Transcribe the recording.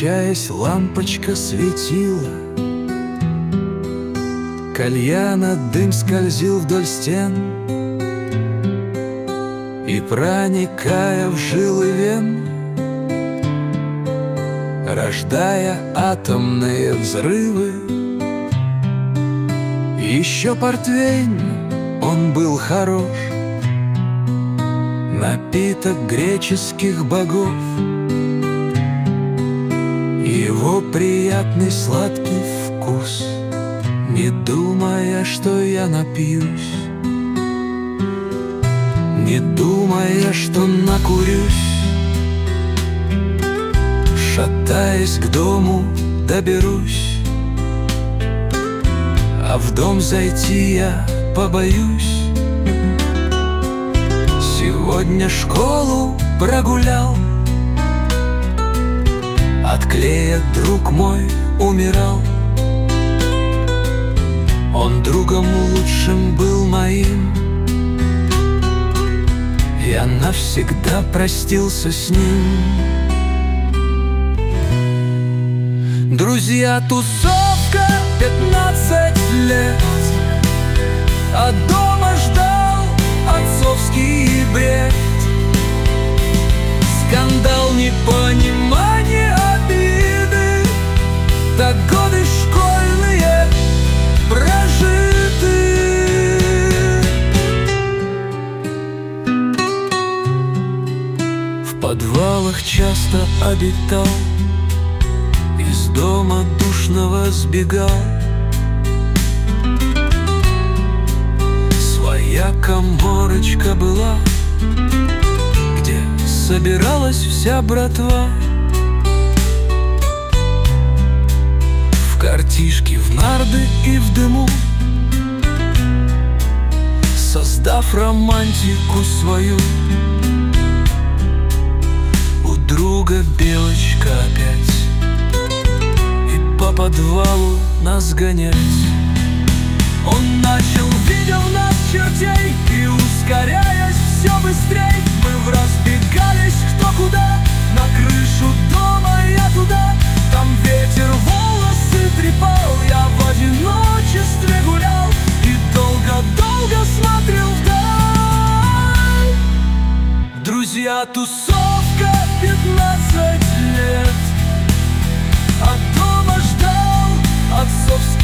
Качаясь, лампочка светила, кальяна дым скользил вдоль стен, и, проникая в жилы вен, рождая атомные взрывы. Еще портвейн, он был хорош, напиток греческих богов. Его приятный сладкий вкус, не думая, что я напьюсь, не думая, что накурюсь, шатаясь к дому, доберусь, а в дом зайти я побоюсь. Сегодня школу прогулял, от клея друг мой умирал. Он другом лучшим был моим, я навсегда простился с ним. Друзья, тусовка 15 лет, а дома ждал отцовский бред. Скандал, непонимание, обиды, так годы школьные прожиты. В подвалах часто обитал, из дома душного сбегал. Своя каморочка была, где собиралась вся братва. В картишки, в нарды и в дыму, создав романтику свою. У друга белочка опять, и по подвалу нас гонять. Он начал, видел нас чертей, и, ускоряясь все быстрей, мы разбегались кто куда. На крышу дома я туда, там ветер волосы трепал. Я в одиночестве гулял и долго-долго смотрел вдаль. Друзья, тусовка 15 лет, а дома ждал отцовский